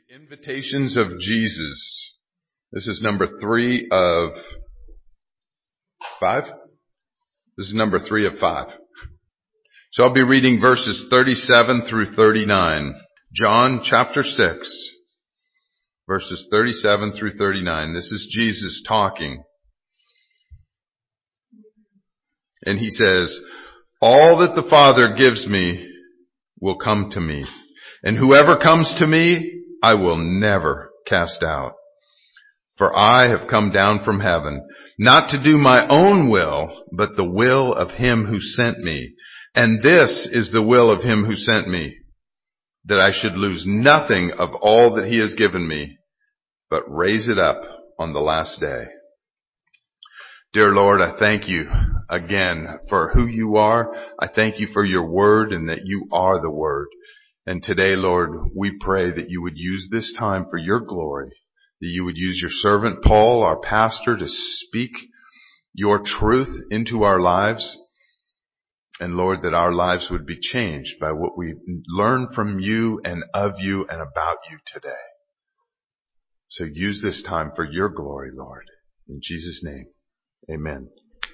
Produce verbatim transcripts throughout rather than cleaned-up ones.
The Invitations of Jesus. This is number three of five. This is number three of five. So I'll be reading verses thirty-seven through thirty-nine. John chapter six, verses thirty-seven through thirty-nine. This is Jesus talking. And he says, "All that the Father gives me will come to me. And whoever comes to me, I will never cast out. For I have come down from heaven, not to do my own will, but the will of him who sent me. And this is the will of him who sent me, that I should lose nothing of all that he has given me, but raise it up on the last day." Dear Lord, I thank you again for who you are. I thank you for your word and that you are the word. And today, Lord, we pray that you would use this time for your glory, that you would use your servant Paul, our pastor, to speak your truth into our lives. And Lord, that our lives would be changed by what we learn from you and of you and about you today. So use this time for your glory, Lord. In Jesus' name, amen.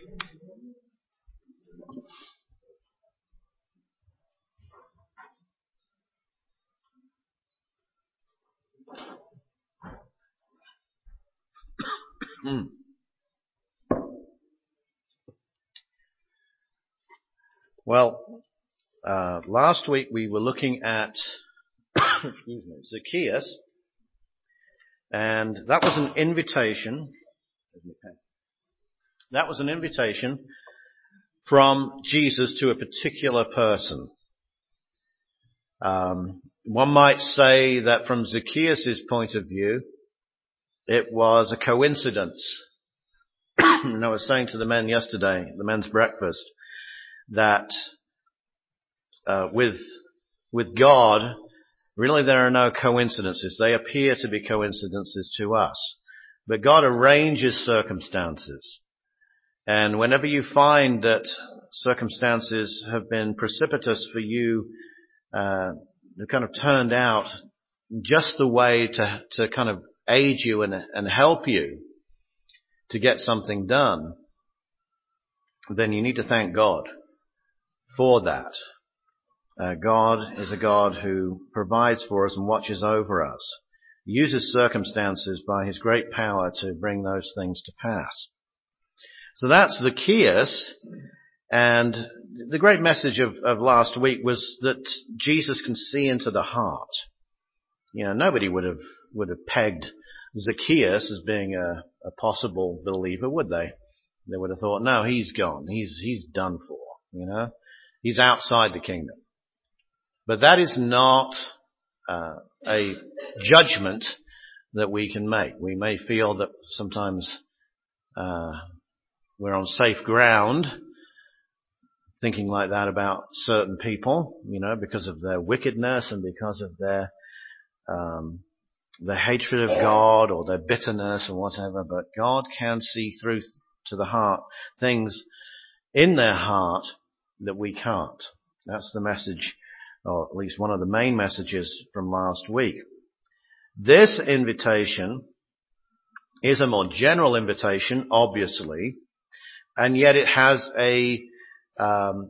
Well, uh, last week we were looking at excuse me, Zacchaeus, and that was an invitation. That was an invitation from Jesus to a particular person. Um, one might say that from Zacchaeus' point of view, it was a coincidence. And I was saying to the men yesterday, the men's breakfast, that uh, with with God, really there are no coincidences. They appear to be coincidences to us. But God arranges circumstances. And whenever you find that circumstances have been precipitous for you, uh, they've kind of turned out just the way to, to kind of aid you and, and help you to get something done, then you need to thank God for that. Uh, God is a God who provides for us and watches over us. He uses circumstances by his great power to bring those things to pass. So that's Zacchaeus, and the great message of, of last week was that Jesus can see into the heart. You know, nobody would have would have pegged Zacchaeus as being a, a possible believer, would they? They would have thought, no, he's gone. He's he's done for. You know, he's outside the kingdom. But that is not uh, a judgment that we can make. We may feel that sometimes uh, we're on safe ground, thinking like that about certain people, you know, because of their wickedness and because of their um, their hatred of God or their bitterness or whatever. But God can see through to the heart things in their heart that we can't. That's the message, or at least one of the main messages from last week. This invitation is a more general invitation, obviously, and yet it has a um,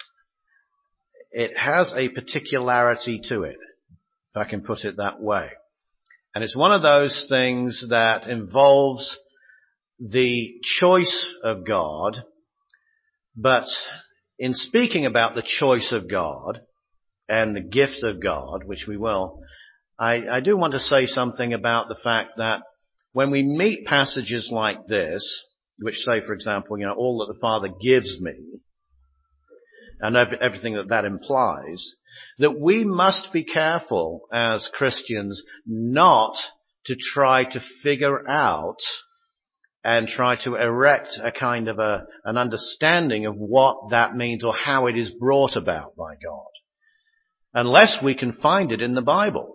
it has a particularity to it, if I can put it that way. And it's one of those things that involves the choice of God, but in speaking about the choice of God and the gift of God, which we will, I, I do want to say something about the fact that when we meet passages like this, which say, for example, you know, all that the Father gives me, and everything that that implies, that we must be careful as Christians not to try to figure out and try to erect a kind of a, an understanding of what that means or how it is brought about by God, unless we can find it in the Bible.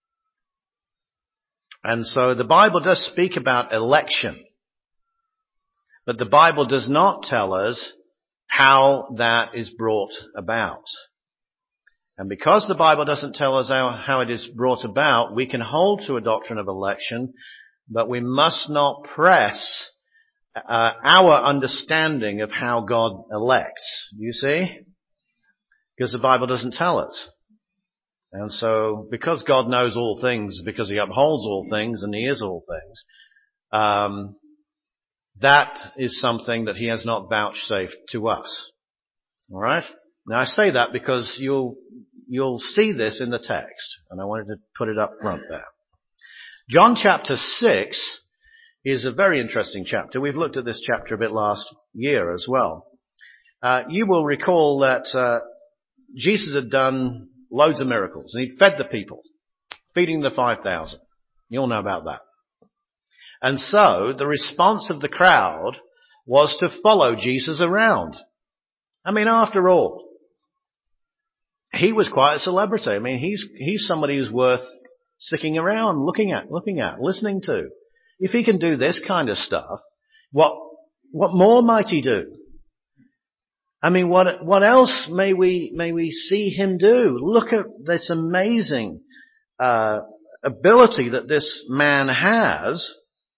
And so the Bible does speak about election, but the Bible does not tell us how that is brought about. And because the Bible doesn't tell us how, how it is brought about, we can hold to a doctrine of election, but we must not press uh, our understanding of how God elects. You see? Because the Bible doesn't tell us. And so, because God knows all things, because He upholds all things, and He is all things, um, that is something that He has not vouchsafed to us. All right? Now I say that because you'll you'll see this in the text, and I wanted to put it up front there. John chapter six is a very interesting chapter. We've looked at this chapter a bit last year as well. Uh, you will recall that uh, Jesus had done loads of miracles, and He'd fed the people, feeding the five thousand. You all know about that. And so the response of the crowd was to follow Jesus around. I mean, after all, he was quite a celebrity. I mean, he's he's somebody who's worth sticking around, looking at, looking at, listening to. If he can do this kind of stuff, what what more might he do? I mean, what what else may we may we see him do? Look at this amazing uh, ability that this man has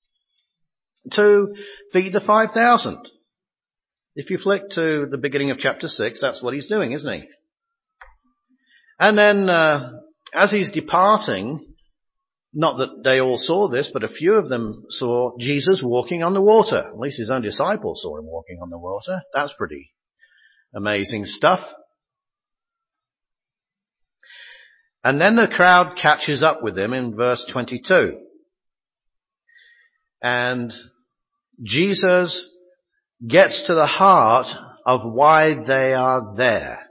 to feed the five thousand. If you flick to the beginning of chapter six, that's what he's doing, isn't he? And then, uh, as he's departing, not that they all saw this, but a few of them saw Jesus walking on the water. At least his own disciples saw him walking on the water. That's pretty amazing stuff. And then the crowd catches up with him in verse twenty-two. And Jesus gets to the heart of why they are there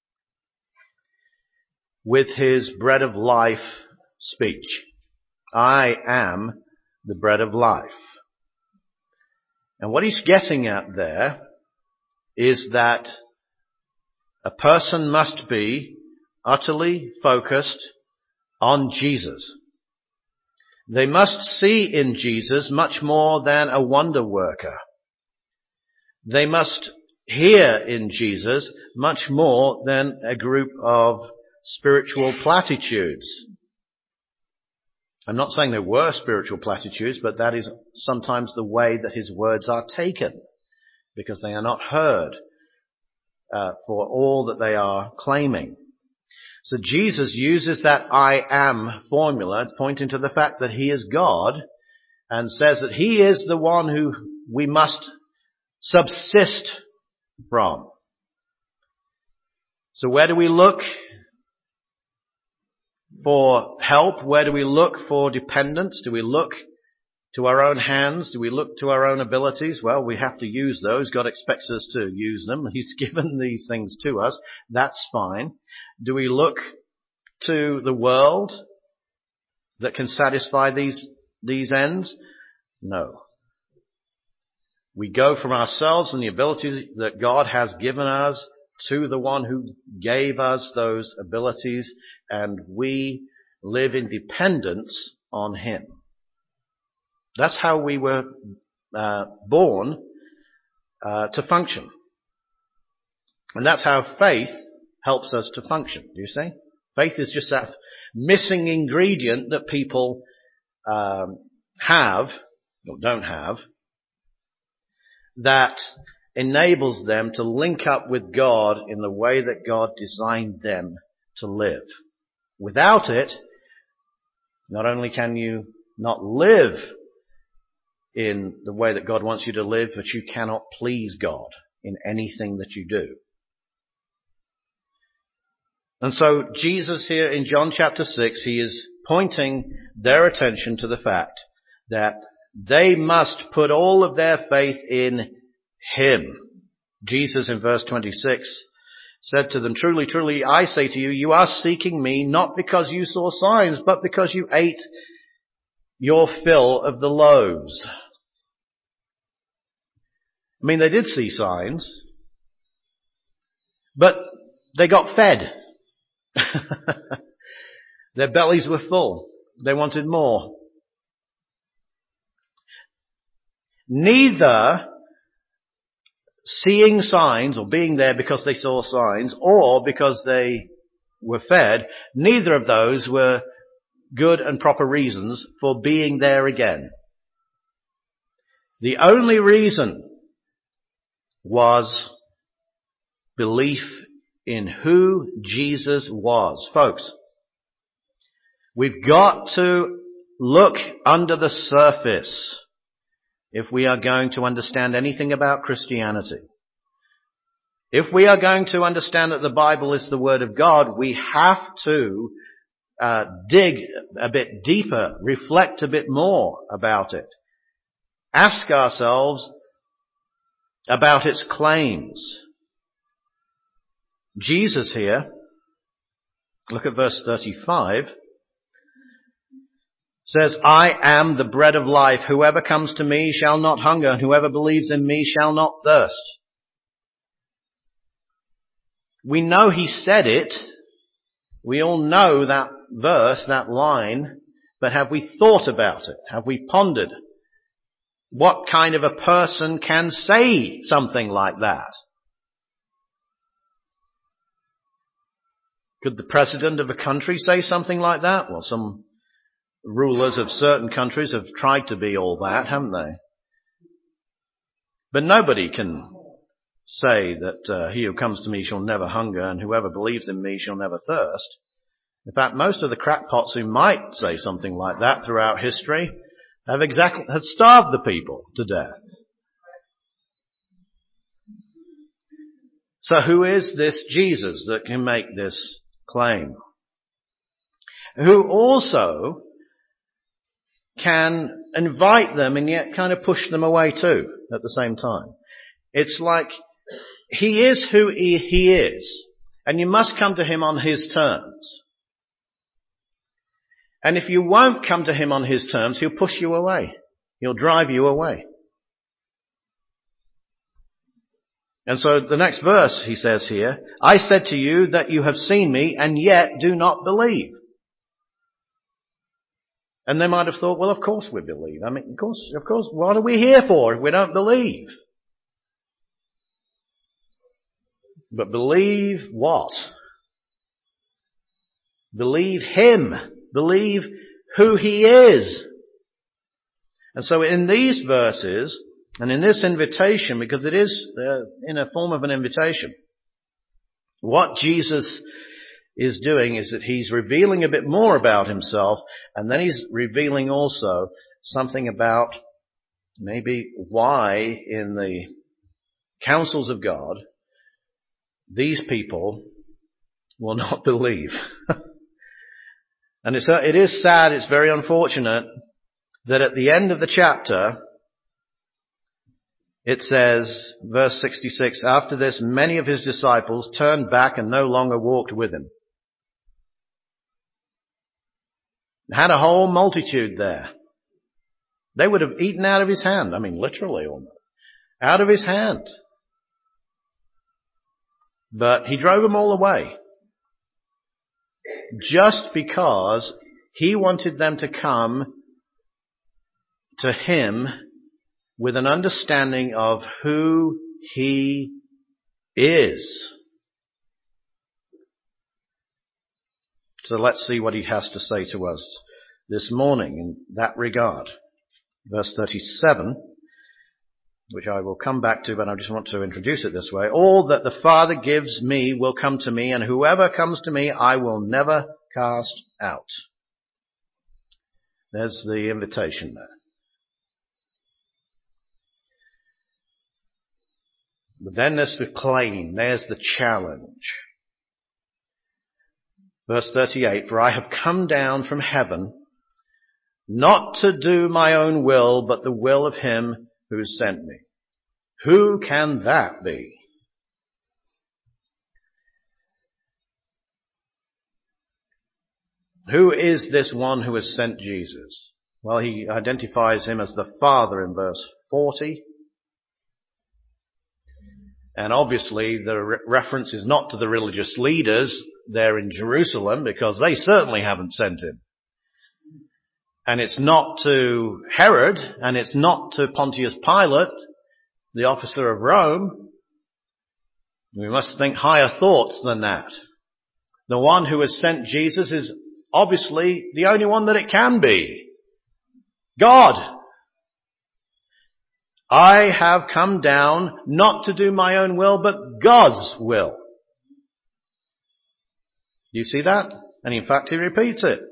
with his bread of life speech. I am the bread of life. And what he's getting at there is that a person must be utterly focused on Jesus. They must see in Jesus much more than a wonder worker. They must hear in Jesus much more than a group of spiritual platitudes. I'm not saying there were spiritual platitudes, but that is sometimes the way that his words are taken, because they are not heard uh, for all that they are claiming. So Jesus uses that I am formula, pointing to the fact that he is God, and says that he is the one who we must subsist from. So where do we look for help? Where do we look for dependence? Do we look to our own hands? Do we look to our own abilities? Well, we have to use those. God expects us to use them. He's given these things to us. That's fine. Do we look to the world that can satisfy these, these ends? No. We go from ourselves and the abilities that God has given us to the one who gave us those abilities, and we live in dependence on him. That's how we were uh, born uh, to function. And that's how faith helps us to function. Do you see? Faith is just that missing ingredient that people um, have, or don't have, that enables them to link up with God in the way that God designed them to live. Without it, not only can you not live in the way that God wants you to live, but you cannot please God in anything that you do. And so Jesus here in John chapter six, he is pointing their attention to the fact that they must put all of their faith in him. Jesus in verse twenty-six said to them, truly, truly, I say to you, you are seeking me not because you saw signs, but because you ate your fill of the loaves. I mean, they did see signs, but they got fed. Their bellies were full. They wanted more. Neither seeing signs or being there because they saw signs or because they were fed, neither of those were good and proper reasons for being there again. The only reason was belief in who Jesus was. Folks, we've got to look under the surface if we are going to understand anything about Christianity. If we are going to understand that the Bible is the Word of God, we have to uh, dig a bit deeper, reflect a bit more about it. Ask ourselves about its claims. Jesus here, look at verse thirty-five, says, I am the bread of life. Whoever comes to me shall not hunger, and whoever believes in me shall not thirst. We know he said it. We all know that verse, that line, but have we thought about it? Have we pondered? What kind of a person can say something like that? Could the president of a country say something like that? Well, some rulers of certain countries have tried to be all that, haven't they? But nobody can say that uh, he who comes to me shall never hunger, and whoever believes in me shall never thirst. In fact, most of the crackpots who might say something like that throughout history have exactly have starved the people to death. So who is this Jesus that can make this claim? Who also can invite them and yet kind of push them away too at the same time. It's like he is who he, he is, and you must come to him on his terms. And if you won't come to him on his terms, he'll push you away. He'll drive you away. And so the next verse he says here, I said to you that you have seen me and yet do not believe. And they might have thought, well, of course we believe. I mean, of course, of course, what are we here for if we don't believe? But believe what? Believe him. Believe who he is. And so in these verses, and in this invitation, because it is uh, in a form of an invitation, what Jesus is doing is that he's revealing a bit more about himself, and then he's revealing also something about maybe why in the counsels of God these people will not believe. And it's, it is sad, it's very unfortunate that at the end of the chapter it says, verse sixty-six, after this many of his disciples turned back and no longer walked with him. Had a whole multitude there. They would have eaten out of his hand. I mean, literally almost. Out of his hand. But he drove them all away. Just because he wanted them to come to him with an understanding of who he is. So let's see what he has to say to us this morning in that regard. Verse thirty-seven, which I will come back to, but I just want to introduce it this way. All that the Father gives me will come to me, and whoever comes to me I will never cast out. There's the invitation there. But then there's the claim, there's the challenge. Verse thirty-eight, for I have come down from heaven not to do my own will, but the will of him who sent me. Who can that be? Who is this one who has sent Jesus? Well, he identifies him as the Father in verse forty. And obviously the re- reference is not to the religious leaders there in Jerusalem, because they certainly haven't sent him. And it's not to Herod, and it's not to Pontius Pilate, the officer of Rome. We must think higher thoughts than that. The one who has sent Jesus is obviously the only one that it can be. God. I have come down not to do my own will, but God's will. You see that? And in fact, he repeats it.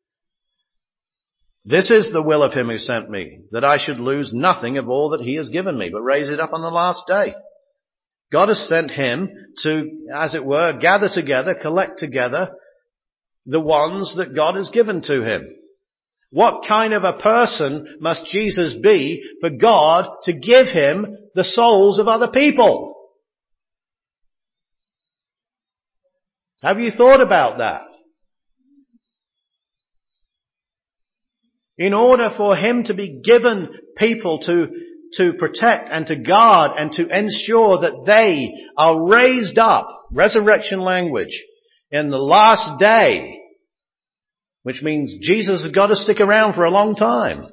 This is the will of him who sent me, that I should lose nothing of all that he has given me, but raise it up on the last day. God has sent him to, as it were, gather together, collect together the ones that God has given to him. What kind of a person must Jesus be for God to give him the souls of other people? Have you thought about that? In order for him to be given people to, to protect and to guard and to ensure that they are raised up, resurrection language, in the last day, which means Jesus has got to stick around for a long time.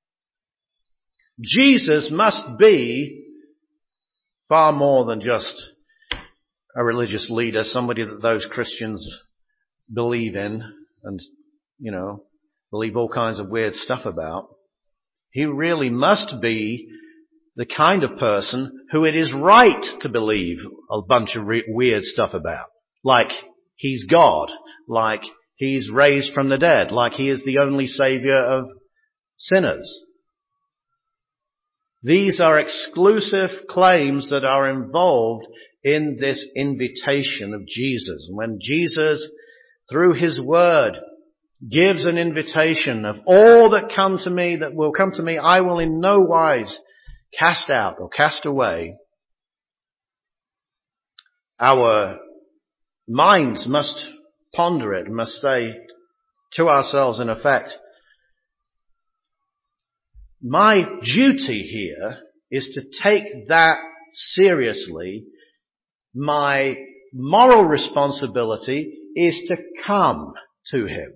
Jesus must be far more than just a religious leader, somebody that those Christians believe in and, you know, believe all kinds of weird stuff about. He really must be the kind of person who it is right to believe a bunch of re- weird stuff about. Like he's God, like he's raised from the dead, like he is the only savior of sinners. These are exclusive claims that are involved in this invitation of Jesus. When Jesus, through his word, gives an invitation of all that come to me, that will come to me, I will in no wise cast out or cast away. Our minds must ponder it, must say to ourselves in effect, my duty here is to take that seriously. My moral responsibility is to come to him.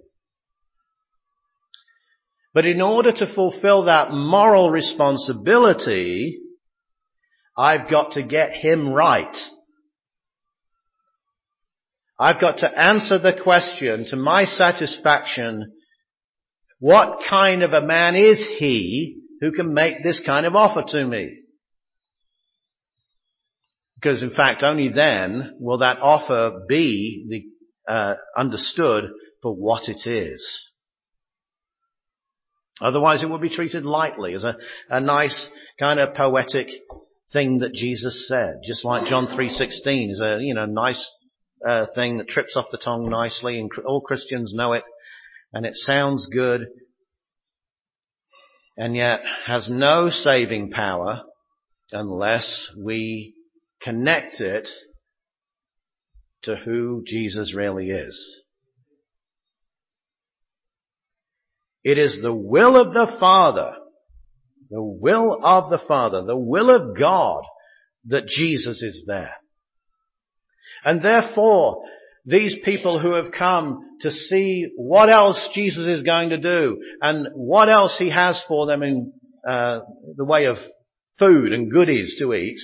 But in order to fulfill that moral responsibility, I've got to get him right. I've got to answer the question to my satisfaction, what kind of a man is he who can make this kind of offer to me? Because in fact, only then will that offer be the, uh, understood for what it is. Otherwise it will be treated lightly as a, a nice kind of poetic thing that Jesus said. Just like John three sixteen is a, you know, nice uh, thing that trips off the tongue nicely, and all Christians know it, and it sounds good, and yet has no saving power unless we connect it to who Jesus really is. It is the will of the Father, the will of the Father, the will of God that Jesus is there. And therefore, these people who have come to see what else Jesus is going to do and what else he has for them in uh, the way of food and goodies to eat,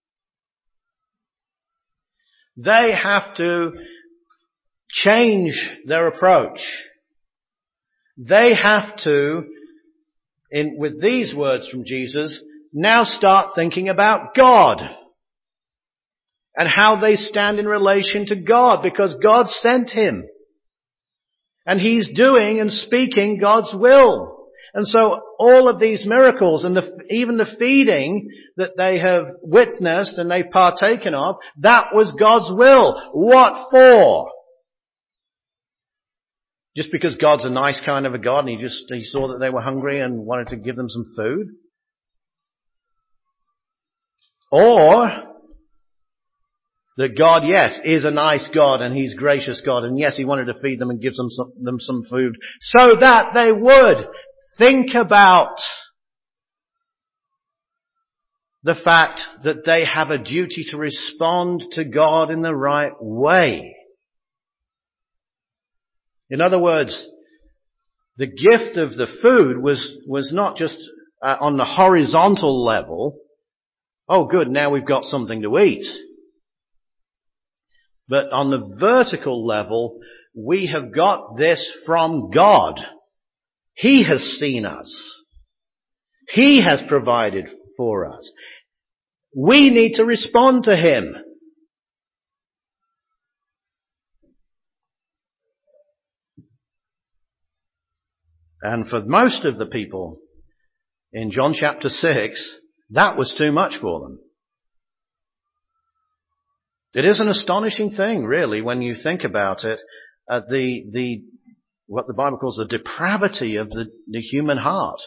they have to change their approach. They have to, in, with these words from Jesus, now start thinking about God and how they stand in relation to God, because God sent him. And he's doing and speaking God's will. And so all of these miracles and the, even the feeding that they have witnessed and they've partaken of, that was God's will. What for? Just because God's a nice kind of a God and he just, he saw that they were hungry and wanted to give them some food? Or that God, yes, is a nice God and he's gracious God, and yes, he wanted to feed them and give them some, them some food so that they would think about the fact that they have a duty to respond to God in the right way. In other words, the gift of the food was, was not just uh, on the horizontal level. Oh good, now we've got something to eat. But on the vertical level, we have got this from God. He has seen us. He has provided for us. We need to respond to Him. And for most of the people in John chapter six, that was too much for them. It is an astonishing thing, really, when you think about it, uh, the, the, what the Bible calls the depravity of the, the human heart.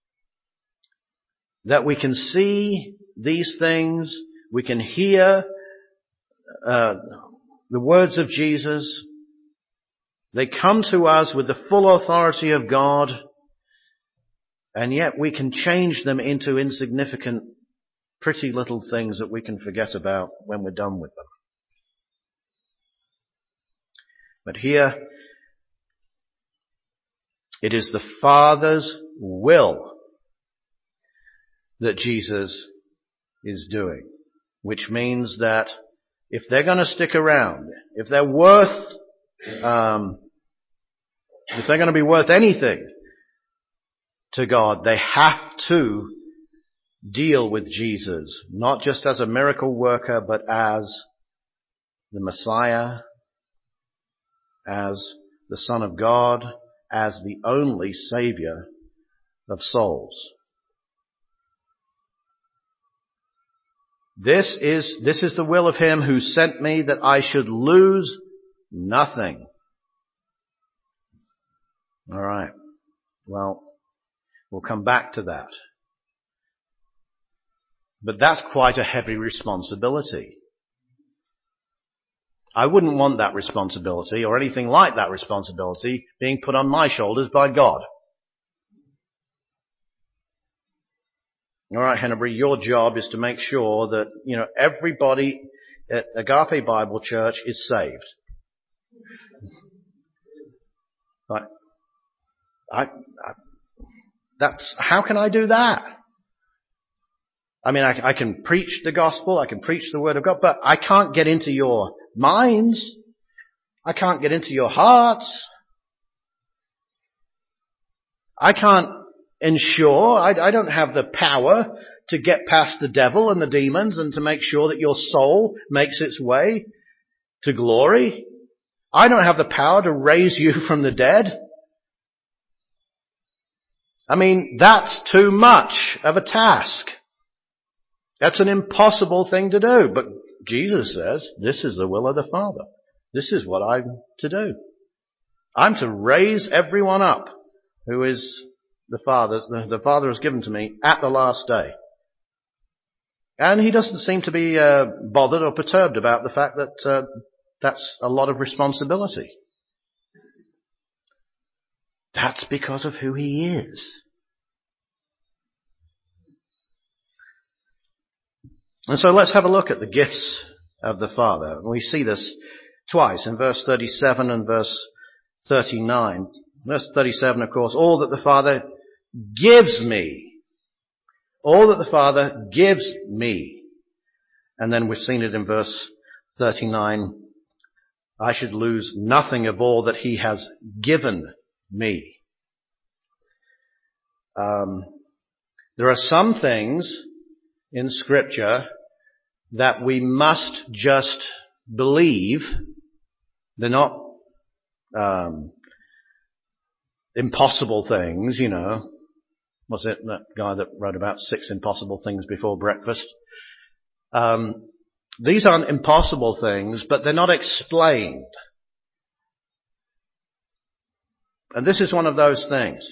That we can see these things, we can hear uh, the words of Jesus. They come to us with the full authority of God, and yet we can change them into insignificant, pretty little things that we can forget about when we're done with them. But here, it is the Father's will that Jesus is doing, which means that if they're going to stick around, if they're worth, um, if they're going to be worth anything to God, they have to deal with Jesus, not just as a miracle worker, but as the Messiah, as the Son of God, as the only Savior of souls. This is, this is the will of Him who sent me, that I should lose nothing. All right. Well, we'll come back to that. But that's quite a heavy responsibility. I wouldn't want that responsibility or anything like that responsibility being put on my shoulders by God. All right, Hennebury, your job is to make sure that, you know, everybody at Agape Bible Church is saved. Right? I, I, that's, how can I do that? I mean, I, I can preach the gospel, I can preach the word of God, but I can't get into your minds. I can't get into your hearts. I can't ensure, I, I don't have the power to get past the devil and the demons and to make sure that your soul makes its way to glory. I don't have the power to raise you from the dead. I mean, that's too much of a task. That's an impossible thing to do. But Jesus says, this is the will of the Father. This is what I'm to do. I'm to raise everyone up who is the Father's, the, the Father has given to me at the last day. And He doesn't seem to be uh, bothered or perturbed about the fact that uh, that's a lot of responsibility. That's because of who He is. And so let's have a look at the gifts of the Father. We see this twice in verse thirty-seven and verse thirty-nine. Verse thirty-seven, of course, all that the Father gives me. All that the Father gives me. And then we've seen it in verse thirty-nine. I should lose nothing of all that He has given me. Um, there are some things in Scripture that we must just believe. They're not um, impossible things, you know. Was it that guy that wrote about six impossible things before breakfast? Um, these aren't impossible things, but they're not explained. And this is one of those things.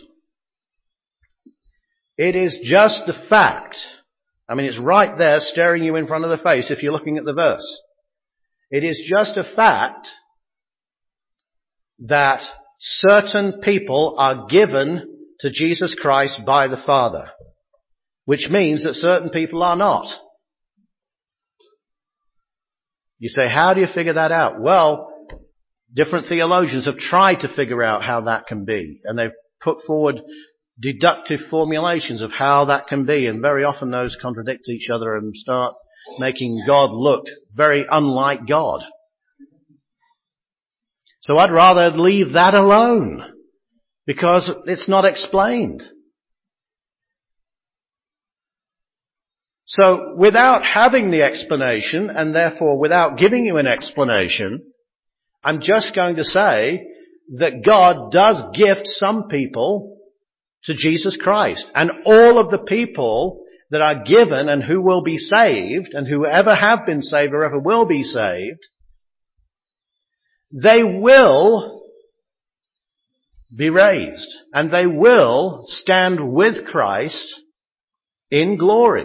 It is just the fact. I mean, it's right there staring you in front of the face if you're looking at the verse. It is just a fact that certain people are given to Jesus Christ by the Father, which means that certain people are not. You say, how do you figure that out? Well, different theologians have tried to figure out how that can be, and they've put forward deductive formulations of how that can be, and very often those contradict each other and start making God look very unlike God. So I'd rather leave that alone because it's not explained. So without having the explanation, and therefore without giving you an explanation, I'm just going to say that God does gift some people to Jesus Christ. And all of the people that are given and who will be saved, and who ever have been saved or ever will be saved, they will be raised. And they will stand with Christ in glory.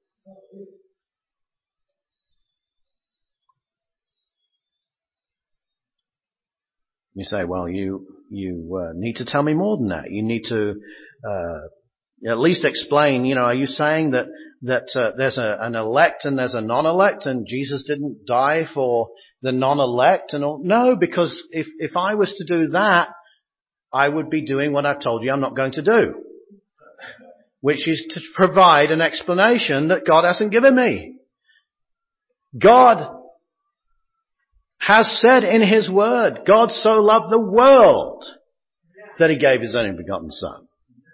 You say, well, you you uh, need to tell me more than that. You need to uh, at least explain, you know, are you saying that that uh, there's a, an elect and there's a non-elect and Jesus didn't die for the non-elect and all? No, because if, if I was to do that, I would be doing what I've told you I'm not going to do, which is to provide an explanation that God hasn't given me. God has said in His Word, God so loved the world that He gave His only begotten Son.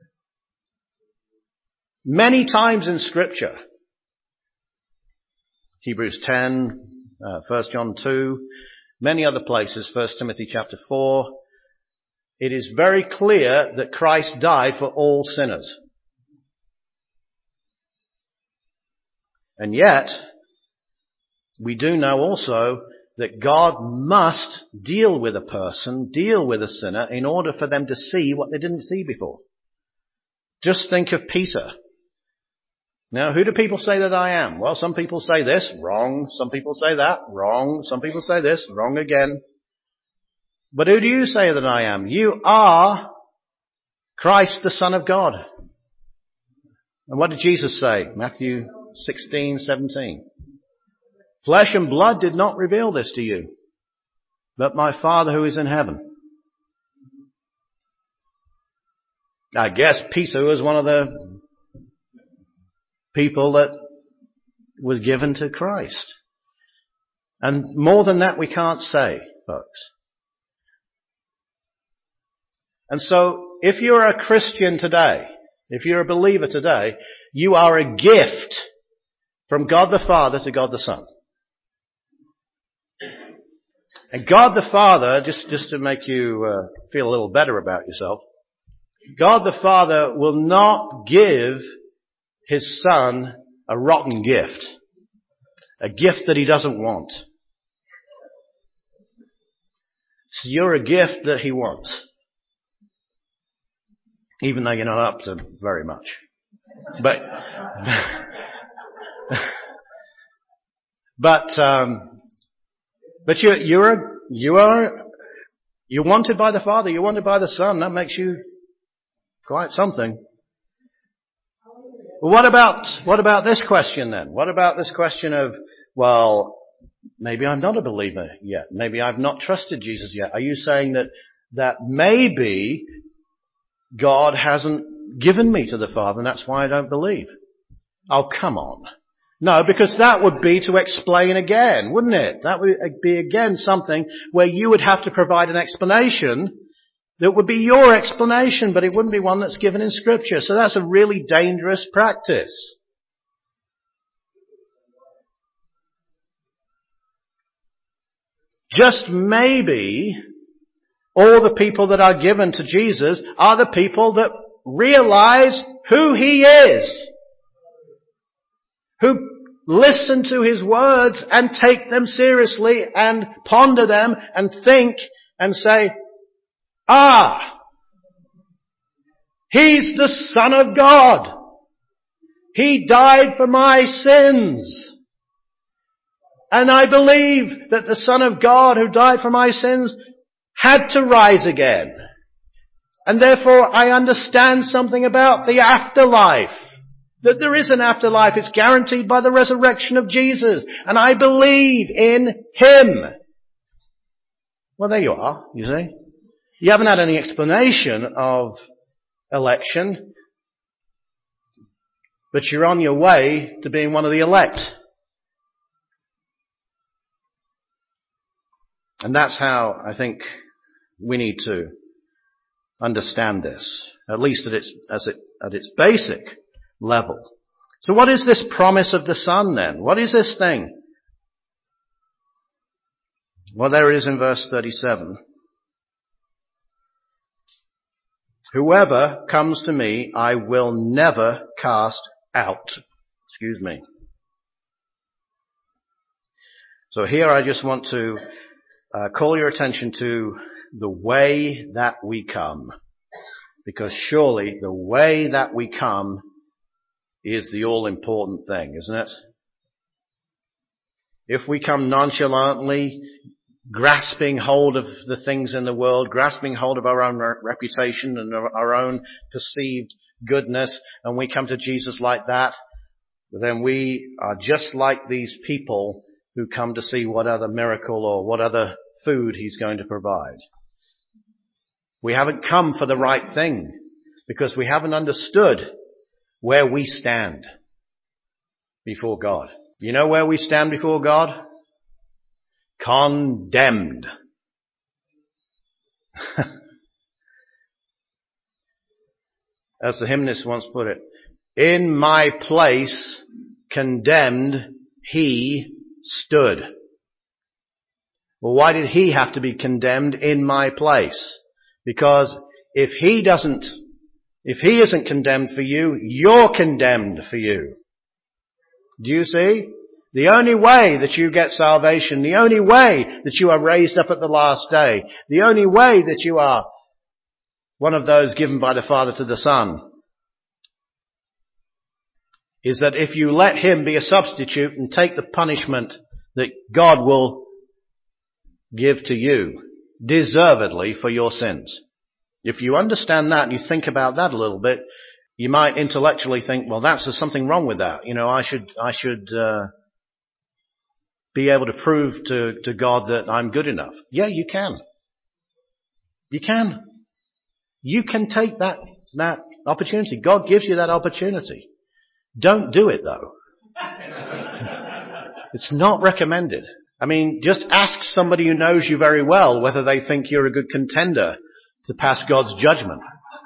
Many times in Scripture, Hebrews ten, uh, First John two, many other places, First Timothy chapter four, it is very clear that Christ died for all sinners. And yet, we do know also that God must deal with a person, deal with a sinner, in order for them to see what they didn't see before. Just think of Peter. Now, who do people say that I am? Well, some people say this, wrong. Some people say that, wrong. Some people say this, wrong again. But who do you say that I am? You are Christ, the Son of God. And what did Jesus say? Matthew sixteen, seventeen. Flesh and blood did not reveal this to you, but my Father who is in heaven. I guess Peter was one of the people that was given to Christ. And more than that we can't say, folks. And so, if you're a Christian today, if you're a believer today, you are a gift from God the Father to God the Son. And God the Father, just, just to make you uh, feel a little better about yourself, God the Father will not give His Son a rotten gift, a gift that He doesn't want. So you're a gift that He wants, even though you're not up to very much. But, but, um, But you're, you're, a, you are, you're wanted by the Father, you're wanted by the Son. That makes you quite something. Well, what about, what about this question then? What about this question of, well, maybe I'm not a believer yet. Maybe I've not trusted Jesus yet. Are you saying that, that maybe God hasn't given me to the Father and that's why I don't believe? Oh, come on. No, because that would be to explain again, wouldn't it? That would be again something where you would have to provide an explanation that would be your explanation, but it wouldn't be one that's given in Scripture. So that's a really dangerous practice. Just maybe all the people that are given to Jesus are the people that realize who He is, who listen to His words and take them seriously and ponder them and think and say, ah, He's the Son of God. He died for my sins. And I believe that the Son of God who died for my sins had to rise again. And therefore I understand something about the afterlife. That there is an afterlife. It's guaranteed by the resurrection of Jesus. And I believe in Him. Well, there you are, you see. You haven't had any explanation of election, but you're on your way to being one of the elect. And that's how I think we need to understand this, at least at its, as it, at its basic level. So what is this promise of the Son then? What is this thing? Well, there it is in verse thirty-seven. Whoever comes to me, I will never cast out. Excuse me. So here I just want to uh, call your attention to the way that we come. Because surely the way that we come is the all-important thing, isn't it? If we come nonchalantly, grasping hold of the things in the world, grasping hold of our own reputation and our own perceived goodness, and we come to Jesus like that, then we are just like these people who come to see what other miracle or what other food he's going to provide. We haven't come for the right thing because we haven't understood where we stand before God. You know where we stand before God? Condemned. As the hymnist once put it, in my place condemned he stood. Well, why did he have to be condemned in my place? Because if he doesn't, if he isn't condemned for you, you're condemned for you. Do you see? The only way that you get salvation, the only way that you are raised up at the last day, the only way that you are one of those given by the Father to the Son, is that if you let him be a substitute and take the punishment that God will give to you deservedly for your sins. If you understand that and you think about that a little bit, you might intellectually think, well, that's, there's something wrong with that. You know, I should, I should, uh, be able to prove to, to God that I'm good enough. Yeah, you can. You can. You can take that, that opportunity. God gives you that opportunity. Don't do it though. It's not recommended. I mean, just ask somebody who knows you very well whether they think you're a good contender to pass God's judgment.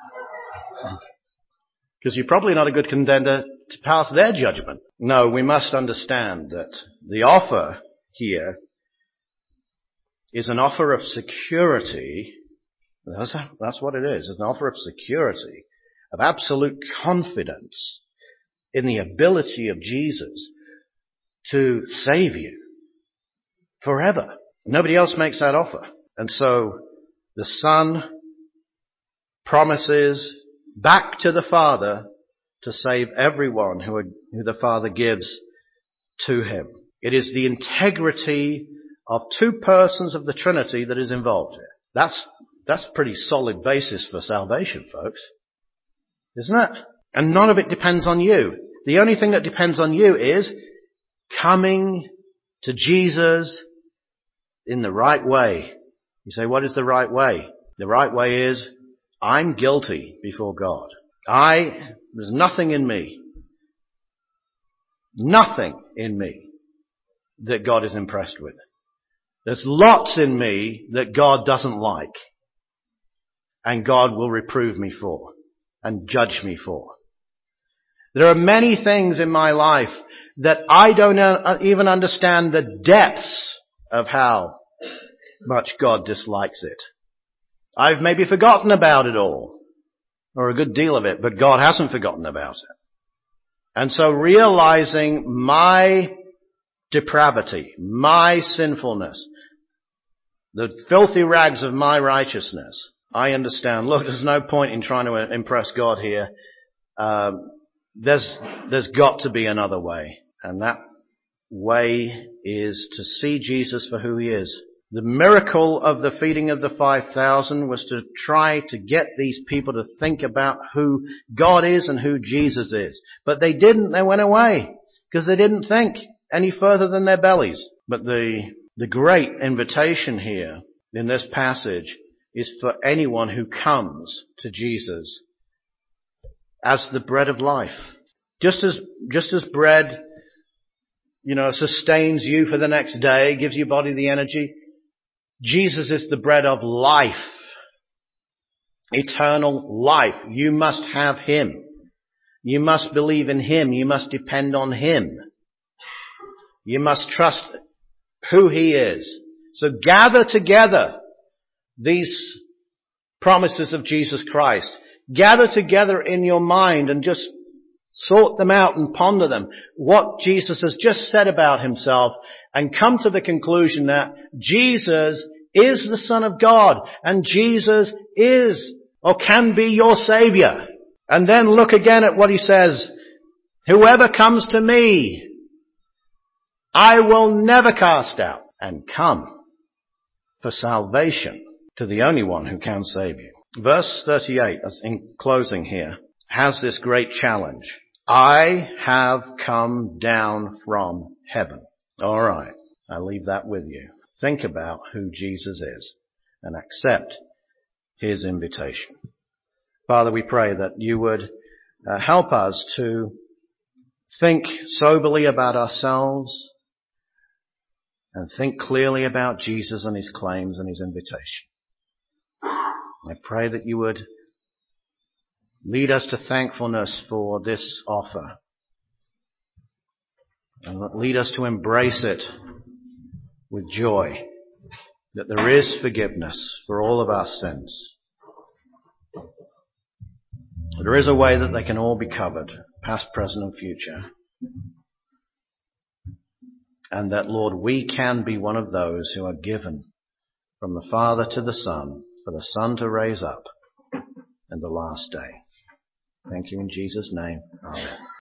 Because you're probably not a good contender to pass their judgment. No, we must understand that the offer here is an offer of security. That's, that's what it is. It's an offer of security, of absolute confidence in the ability of Jesus to save you forever. Nobody else makes that offer. And so the Son promises back to the Father to save everyone who, who the Father gives to him. It is the integrity of two persons of the Trinity that is involved here. That's, that's a pretty solid basis for salvation, folks. Isn't it? And none of it depends on you. The only thing that depends on you is coming to Jesus in the right way. You say, what is the right way? The right way is, I'm guilty before God. I, there's nothing in me, nothing in me that God is impressed with. There's lots in me that God doesn't like, and God will reprove me for and judge me for. There are many things in my life that I don't even understand the depths of how much God dislikes it. I've maybe forgotten about it all, or a good deal of it, but God hasn't forgotten about it. And so realizing my depravity, my sinfulness, the filthy rags of my righteousness, I understand, look, there's no point in trying to impress God here. Um, there's, there's got to be another way. And that way is to see Jesus for who he is. The miracle of the feeding of the five thousand was to try to get these people to think about who God is and who Jesus is. But they didn't. They went away because they didn't think any further than their bellies. But the, the great invitation here in this passage is for anyone who comes to Jesus as the bread of life. Just as, just as bread, you know, sustains you for the next day, gives your body the energy, Jesus is the bread of life eternal life. You must have him. You must believe in him. You must depend on him. You must trust who he is. So gather together these promises of Jesus Christ. Gather together in your mind and just sort them out and ponder them. What Jesus has just said about himself, and come to the conclusion that Jesus is the Son of God and Jesus is or can be your Savior. And then look again at what he says. Whoever comes to me, I will never cast out. And come for salvation to the only one who can save you. Verse thirty-eight, in closing here, has this great challenge. I have come down from heaven. All right, I leave that with you. Think about who Jesus is and accept his invitation. Father, we pray that you would uh, help us to think soberly about ourselves and think clearly about Jesus and his claims and his invitation. I pray that you would lead us to thankfulness for this offer and lead us to embrace it with joy, that there is forgiveness for all of our sins. There is a way that they can all be covered, past, present and future. And that, Lord, we can be one of those who are given from the Father to the Son, for the Son to raise up in the last day. Thank you in Jesus' name. Amen.